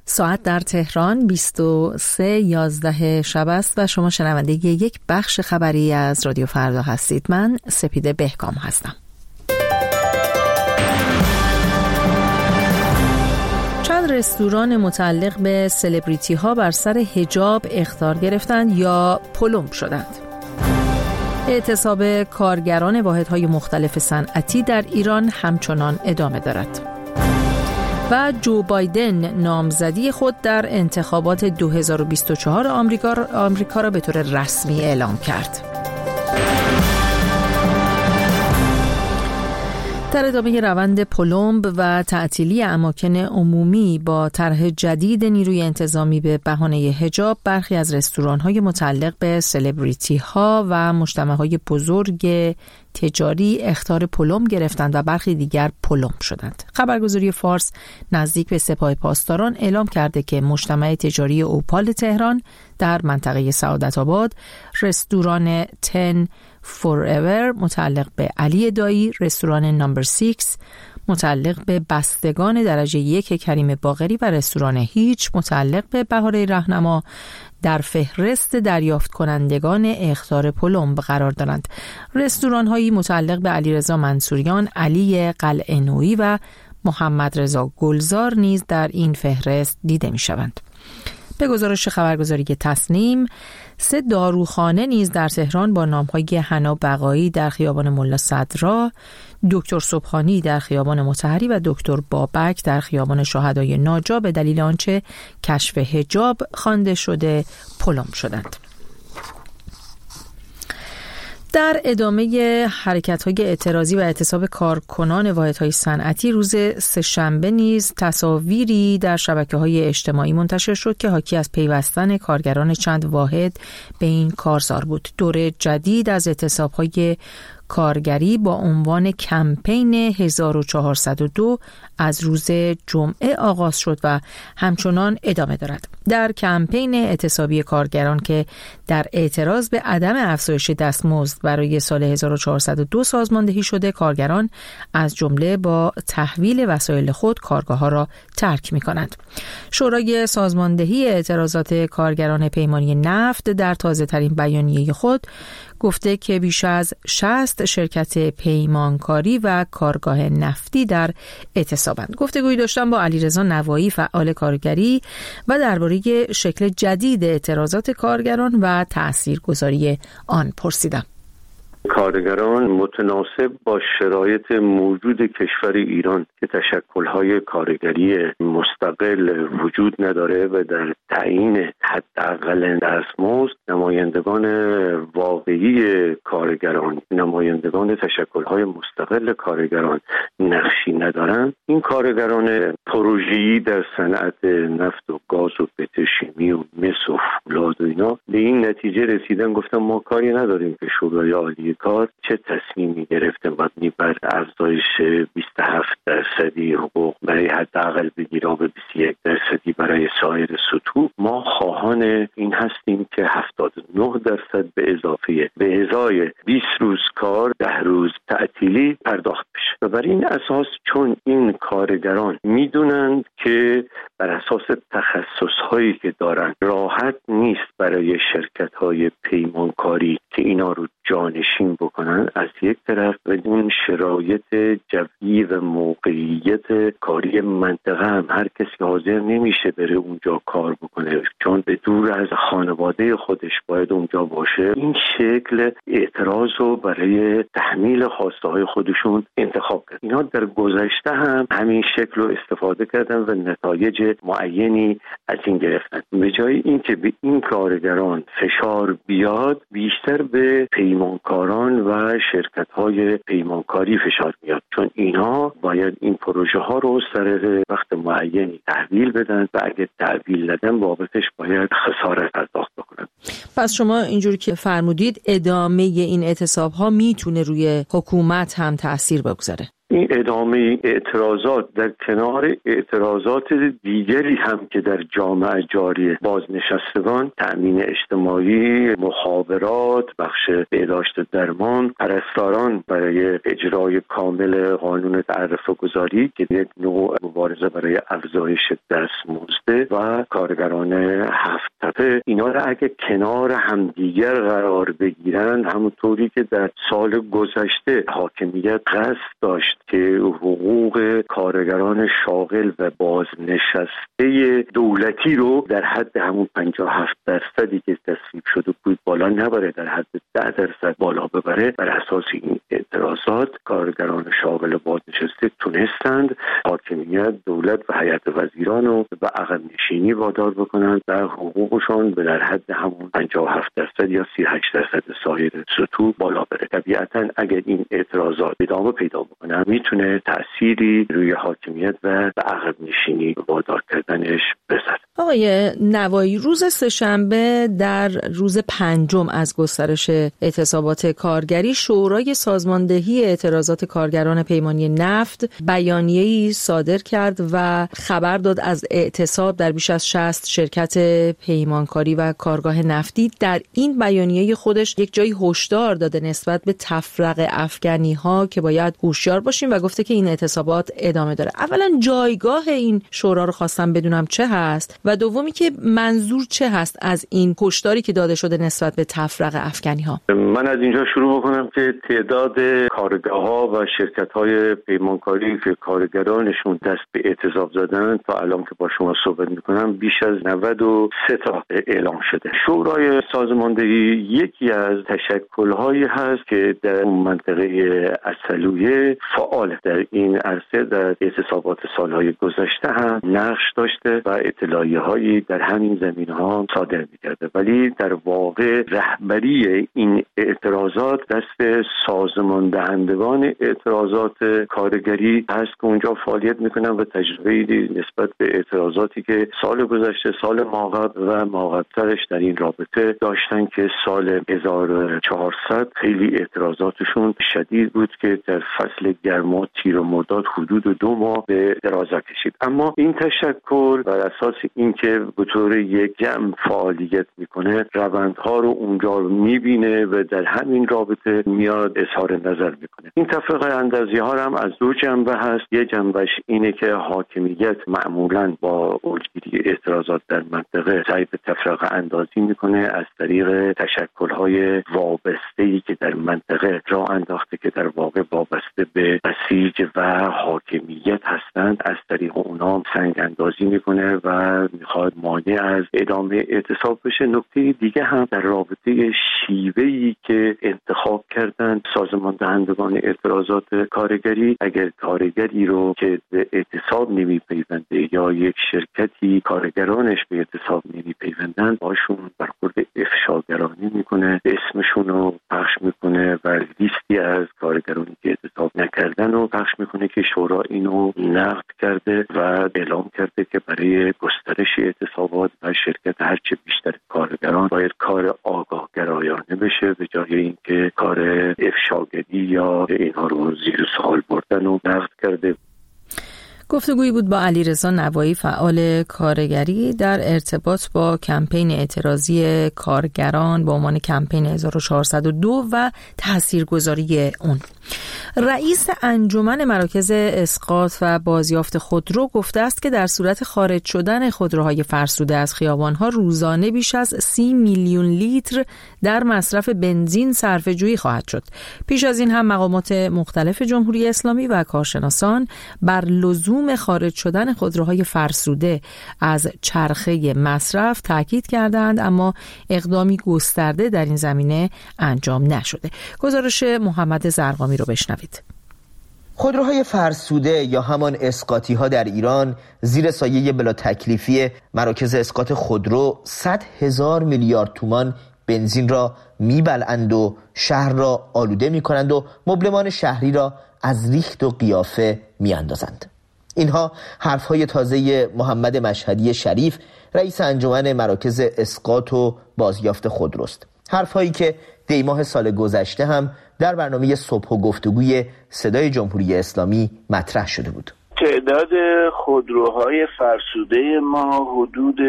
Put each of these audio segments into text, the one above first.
ساعت در تهران 23:11 شب است و شما شنونده یک بخش خبری از رادیو فردا هستید. من سپیده بهکام هستم. چند رستوران متعلق به سلبریتی ها بر سر حجاب اخطار گرفتند یا پلم شدند. اعتصاب کارگران واحدهای مختلف صنعتی در ایران همچنان ادامه دارد. و جو بایدن نامزدی خود در انتخابات 2024 آمریکا را به طور رسمی اعلام کرد. در ادامه روند پلمب و تعطیلی اماکن عمومی با طرح جدید نیروی انتظامی به بهانه حجاب، برخی از رستوران‌های متعلق به سلبریتی‌ها و مجتمع‌های بزرگ تجاری اخطار پلم گرفتند و برخی دیگر پلم شدند. خبرگزاری فارس نزدیک به سپاه پاسداران اعلام کرده که مجتمع تجاری اوپال تهران در منطقه سعادت‌آباد، رستوران 10 فوراور متعلق به علی دایی، رستوران نمبر 6 متعلق به بستگان درجه 1 کریم باقری و رستوران هیچ متعلق به بهاره رهنما در فهرست دریافت کنندگان اخطار پلم قرار دارند. رستوران هایی متعلق به علیرضا منصوریان، علی قلعه‌نویی و محمد رضا گلزار نیز در این فهرست دیده می شوند. به گزارش خبرگزاری تصنیم، 3 داروخانه نیز در تهران با نام‌های حنا بقایی در خیابان ملا صدرا، دکتر صبحانی در خیابان مطهری و دکتر بابک در خیابان شهدای ناجا به دلیل آنچه کشف حجاب خوانده شده پلم شدند. در ادامه حرکت‌های اعتراضی و اعتصاب کارکنان واحدهای صنعتی، روز سه‌شنبه نیز تصاویری در شبکه‌های اجتماعی منتشر شد که حاکی از پیوستن کارگران چند واحد به این کارزار بود. دوره جدید از اعتصاب‌های کارگری با عنوان کمپین 1402 از روز جمعه آغاز شد و همچنان ادامه دارد. در کمپین اعتصابی کارگران که در اعتراض به عدم افزایش دستمزد برای سال 1402 سازماندهی شده، کارگران از جمله با تحویل وسایل خود کارگاه‌ها را ترک می‌کنند. شورای سازماندهی اعتراضات کارگران پیمانی نفت در تازه‌ترین بیانیه خود گفته که بیش از 60 شرکت پیمانکاری و کارگاه نفتی در اعتصابند. گفتگویی داشتم با علیرضا نوایی، فعال کارگری، و درباره شکل جدید اعتراضات کارگران و تاثیرگذاری آن پرسیدم. کارگران متناسب با شرایط موجود کشور ایران که تشکل‌های کارگری مستقل وجود نداره و در تعیین حداقل دستمزد نمایندگان واقعی کارگران، نمایندگان تشکل‌های مستقل کارگران نقشی ندارند، این کارگران پروژه‌ای در صنعت نفت و گاز و پتروشیمی و مس و فولاد و اینا به این نتیجه رسیدن، گفتم ما کاری نداریم که شورای عالی کار چه تصمیمی گرفته مبنی بر افزایش 27% حقوق برای حداقل بگیرا به 21% برای سایر سطوح. ما خواهان این هستیم که 79% به ازای 20 روز کار 10 روز تعطیلی پرداخت بشه و بر این اساس چون این کارگران میدونند که بر اساس تخصص‌هایی که دارند راحت نیست برای شرکت‌های پیمانکاری که اینا رو جانشین بکنن از یک طرف و اون شرایط جوی و موقعیت کاری منطقه هم هر کسی حاضر نمیشه بره اونجا کار بکنه چون به دور از خانواده خودش باید اونجا باشه. این شکل اعتراض رو برای تحمیل خواسته های خودشون انتخاب کرد. اینا در گذشته هم همین شکل رو استفاده کردن و نتایج معینی از این گرفتن. به جای اینکه به این کارگران فشار بیاد بیشتر به پیمانکاران و شرکت‌های پیمانکاری فشار میاد چون اینا باید این پروژه ها رو سر وقت معینی تحویل بدن و اگه تحویل ندن بابتش باید خسارت پرداخت بکنن. پس شما اینجوری که فرمودید ادامه این اعتصاب ها میتونه روی حکومت هم تأثیر بگذاره؟ این ادامه اعتراضات در کنار اعتراضات دیگری هم که در جامعه جاری بازنشستگان، تأمین اجتماعی، مخابرات، بخش بهداشت درمان، پرستاران برای اجرای کامل قانون تعرفه گذاری که یک نوع مبارزه برای افزایش دستمزد و کارگران 7 تپه، اینا را اگه کنار همدیگر قرار بگیرن، همونطوری که در سال گذشته حاکمیت قصد داشت که حقوق کارگران شاغل و بازنشسته دولتی رو در حد همون 57% که تصویب شده بود بالا نبره، در حد 10% بالا ببره، بر اساس این اعتراضات کارگران شاغل و بازنشسته تونستند حاکمیت، دولت و هیئت وزیران رو به عقب نشینی وادار بکنند و حقوقشون به در حد همون 57% یا 38% سایر سطوح بالا بره. طبیعتاً اگر این اعتراضات ادامه پیدا بکنه میتونه تأثیری روی حاکمیت و به عقب نشینی وادار کردنش بذاره. آقای نوایی، روز سه‌شنبه در روز 5 از گسترش اعتصابات کارگری، شورای سازماندهی اعتراضات کارگران پیمانی نفت بیانیه‌ای صادر کرد و خبر داد از اعتصاب در بیش از 60 شرکت پیمانکاری و کارگاه نفتی. در این بیانیه خودش یک جایی هشدار داده نسبت به تفرقه افکنی‌ها که باید هوشیار باشیم و گفته که این اعتصابات ادامه داره. اولا جایگاه این شورا رو خواستم بدونم چه هست و دومی که منظور چه هست از این هشداری که داده شده نسبت به تفرقه افکنی‌ها. من از اینجا شروع بکنم که تعداد کارگاه‌ها و شرکت‌های پیمانکاری که کارگرانشون دست به اعتصاب زدن تا الان که با شما صحبت می‌کنم بیش از 93 تا اعلام شده. شورای سازماندهی یکی از تشکل‌هایی هست که در منطقه اصلویه فعال در این عرصه در اعتصابات سال‌های گذشته هم نقش داشته و اطلاعیه‌هایی در همین زمینه‌ها صادر می‌کرده، ولی در واقع رهبری این اعتراضات دست سازمان دهندگان اعتراضات کارگری هست که اونجا فعالیت می‌کنن و تجربه‌ای نسبت به اعتراضاتی که سال گذشته، سال ماقبل و ماقبل‌ترش در این رابطه داشتن که سال 1400 خیلی اعتراضاتشون شدید بود که در فصل گرما تیر و مرداد حدود 2 ماه به درازا کشید. اما این تشکل بر اساس اینکه به طور یک جمع فعالیت میکنه روندها رو اونجا میبینه و در همین رابطه میاد اظهار نظر میکنه. این تفرقه اندازی ها هم از 2 جنبه هست. یه جنبش اینه که حاکمیت معمولاً با اوجگیری اعتراضات در منطقه سعی به تفرقه اندازی میکنه از طریق تشکل‌های وابسته‌ای که در منطقه راه انداخته که در واقع وابسته به بسیج و حاکمیت هستند، از طریق اونا سنگ اندازی میکنه و میخواد مانع از ادامه اعتصاب بشه. نکته دیگه هم در رابطه شیوهی که انتخاب کردن سازمان دهندگان اعتراضات کارگری، اگر کارگری رو که به اعتصاب نمیپیونده یا یک شرکتی کارگرانش به اعتصاب نمیپیوندن باشون برخورد افشاگرانه میکنه، اسمشون رو پخش میکنه و لیستی از کارگرانی که اعتصاب نکردن رو پخش میکنه که شورا اینو نقد کرده و اعلام کرده که برای گسترش اعتصابات و شرکت هرچه بیشتر کارگران باید کار آگاهگرایانه بشه به جای اینکه کار افشاگری یا اینها رو زیر سوال بردن و نقد کرده. گفتگویی بود با علیرضا نوایی، فعال کارگری، در ارتباط با کمپین اعتراضی کارگران با عنوان کمپین 1402 و تاثیرگذاری اون. رئیس انجمن مراکز اسقاط و بازیافت خودرو گفته است که در صورت خارج شدن خودروهای فرسوده از خیابان‌ها روزانه بیش از 30 میلیون لیتر در مصرف بنزین صرفه‌جویی خواهد شد. پیش از این هم مقامات مختلف جمهوری اسلامی و کارشناسان بر لزوم خارج شدن خودروهای فرسوده از چرخه مصرف تاکید کردند، اما اقدامی گسترده در این زمینه انجام نشده. گزارش محمد زرقامی رو بشنوید. خودروهای فرسوده یا همان اسقاطی ها در ایران زیر سایه بلا تکلیفی مراکز اسقاط خودرو 100,000 میلیارد تومان بنزین را میبلعند و شهر را آلوده میکنند و مبلمان شهری را از ریخت و قیافه میاندازند. اینها حرفهای تازه محمد مشهدی شریف، رئیس انجمن مراکز اسقاط و بازیافت خودروست. حرفهایی که دی‌ماه سال گذشته هم در برنامه صبح و گفتگوی صدای جمهوری اسلامی مطرح شده بود. تعداد خودروهای فرسوده ما حدود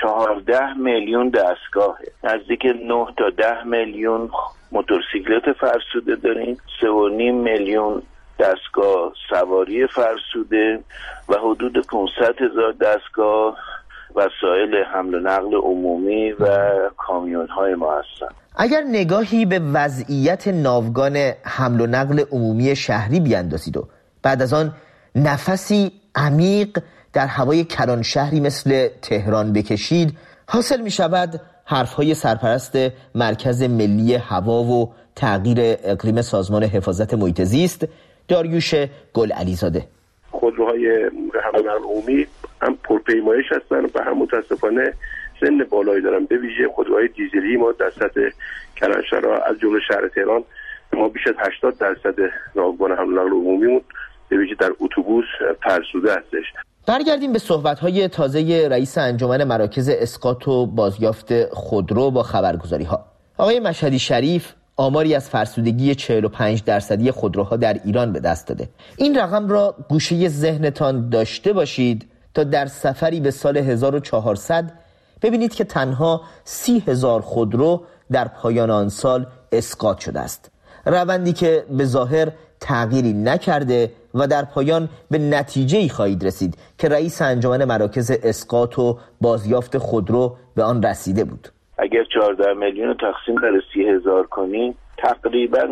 14 میلیون دستگاهه. نزدیک 9 تا 10 میلیون موتورسیکلت فرسوده داریم، 3.5 میلیون دستگاه سواری فرسوده و حدود 500,000 دستگاه وسایل حمل و نقل عمومی و کامیون‌های ما هستن. اگر نگاهی به وضعیت ناوگان حمل و نقل عمومی شهری بیاندازید و بعد از آن نفسی عمیق در هوای کلان شهری مثل تهران بکشید، حاصل می شود حرفهای سرپرست مرکز ملی هوا و تغییر اقلیم سازمان حفاظت محیط زیست داریوش گلعلیزاده. خودروهای حمل و نقل عمومی هم پرپیمایش هستن و هم متاسفانه سن بالایی دارن. به ویژه خودروهای دیزلی ما در سطح کلانشهرها از جمله شهر تهران ما بیش از 80% ناوگان حمل و نقل عمومیمون به ویژه در اتوبوس فرسوده هستش. برگردیم به صحبت‌های تازه رئیس انجمن مراکز اسقاط و بازیافت خودرو با خبرگزاری‌ها. آقای مشهدی شریف آماری از فرسودگی 45% خودروها در ایران به دست داده. این رقم را گوشه ذهنتان داشته باشید تا در سفری به سال 1400 ببینید که تنها 30,000 خودرو در پایان آن سال اسقاط شده است. روندی که به ظاهر تغییری نکرده و در پایان به نتیجه‌ای خواهید رسید که رئیس انجمن مراکز اسقاط و بازیافت خودرو به آن رسیده بود. اگر 14 میلیون رو تقسیم بر 30,000 کنیم تقریبا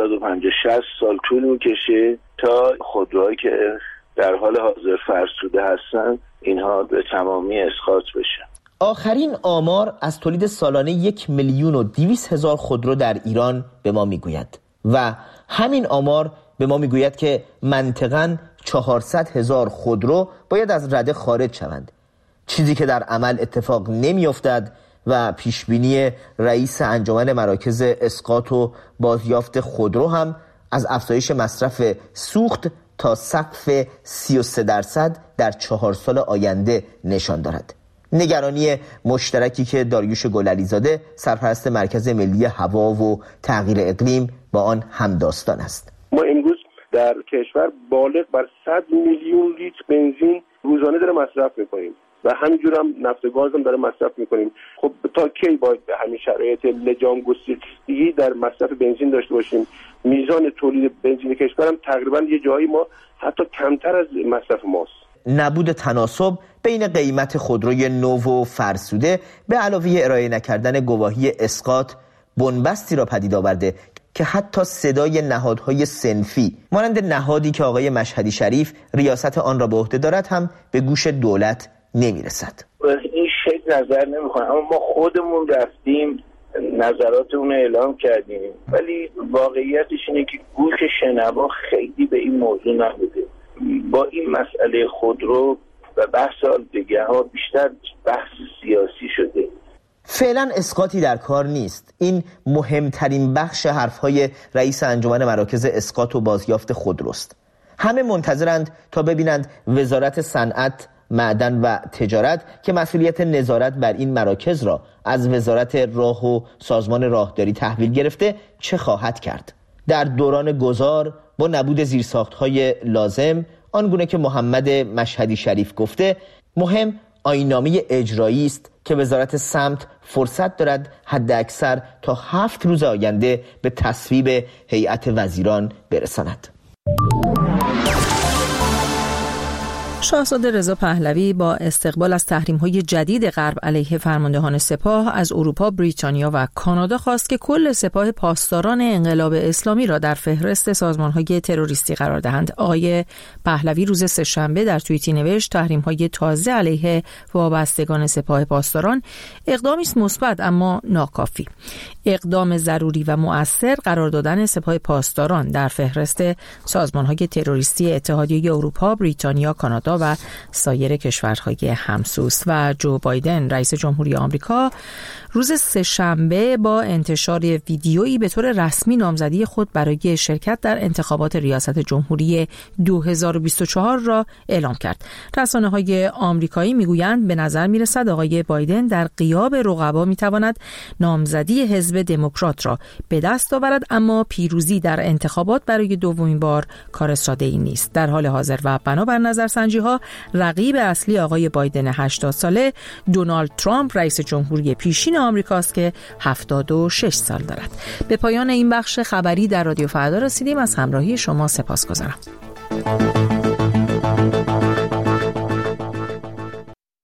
450-60 سال طول میکشه تا خودروهایی که در حال حاضر فرسوده هستن اینها به تمامی اسقاط بشن. آخرین آمار از تولید سالانه 1,200,000 خودرو در ایران به ما میگوید و همین آمار به ما میگوید که منطقاً 400,000 خودرو باید از رده خارج شوند، چیزی که در عمل اتفاق نمیافتد و پیشبینی رئیس انجمن مراکز اسقاط و بازیافت خودرو هم از افزایش مصرف سوخت تا سقف 33% در 4 سال آینده نشان دارد. نگرانی مشترکی که داریوش گلعلیزاده سرپرست مرکز ملی هوا و تغییر اقلیم با آن همداستان است. ما امروز در کشور بالغ بر 100 میلیون لیتر بنزین روزانه داره مصرف میکنیم و همینجور هم نفت و گاز هم داره مصرف میکنیم. خب تا کی باید به همین شرایط لجام گسیختگی در مصرف بنزین داشته باشیم؟ میزان تولید بنزین کشور هم تقریبا یه جایی ما حتی کمتر از مصرف ماست. نبود تناسب بین قیمت خودروی نو و فرسوده به علاوه ارائه نکردن گواهی اسقاط بنبستی را پدید آورده که حتی صدای نهادهای صنفی مانند نهادی که آقای مشهدی شریف ریاست آن را به عهده دارد هم به گوش دولت نمیرسد. این شکل نظر نمیکنه، اما ما خودمون رفتیم نظراتمون اعلام کردیم، ولی واقعیتش اینه که گوش شنوا خیلی به این موضوع نبوده. با این مسئله خودرو و بحث دیگه ها بیشتر بحث سیاسی شده. فعلا اسقاطی در کار نیست. این مهمترین بخش حرفهای رئیس انجمن مراکز اسقاط و بازیافت خودروست. همه منتظرند تا ببینند وزارت صنعت، معدن و تجارت که مسئولیت نظارت بر این مراکز را از وزارت راه و سازمان راهداری تحویل گرفته چه خواهد کرد. در دوران گذار با نبود زیرساخت‌های لازم، آنگونه که محمد مشهدی شریف گفته، مهم آیین‌نامه اجرایی است که وزارت سمت فرصت دارد حد اکثر تا 7 روز آینده به تصویب هیئت وزیران برساند. شاهزاده رضا پهلوی با استقبال از تحریم‌های جدید غرب علیه فرماندهان سپاه از اروپا، بریتانیا و کانادا خواست که کل سپاه پاسداران انقلاب اسلامی را در فهرست سازمان‌های تروریستی قرار دهند. آقای پهلوی روز سه‌شنبه در توییتی نوشت تحریم‌های تازه علیه وابستگان سپاه پاسداران اقدامی است مثبت اما ناکافی. اقدام ضروری و مؤثر قرار دادن سپاه پاسداران در فهرست سازمان‌های تروریستی اتحادیه اروپا، بریتانیا، کانادا کانادا و سایر کشورهای همسوس. و جو بایدن رئیس جمهوری آمریکا روز سه‌شنبه با انتشار ویدیویی به طور رسمی نامزدی خود برای شرکت در انتخابات ریاست جمهوری 2024 را اعلام کرد. رسانه‌های آمریکایی میگویند به نظر میرسد آقای بایدن در غیاب رقبا میتواند نامزدی حزب دموکرات را به دست آورد، اما پیروزی در انتخابات برای دومین بار کار ساده‌ای نیست. در حال حاضر و بنابر نظرسنجی‌ها رقیب اصلی آقای بایدن 80 ساله دونالد ترامپ رئیس جمهوری پیشین آمریکاست که 76 سال دارد. به پایان این بخش خبری در رادیو فردا رسیدیم. از همراهی شما سپاسگزارم.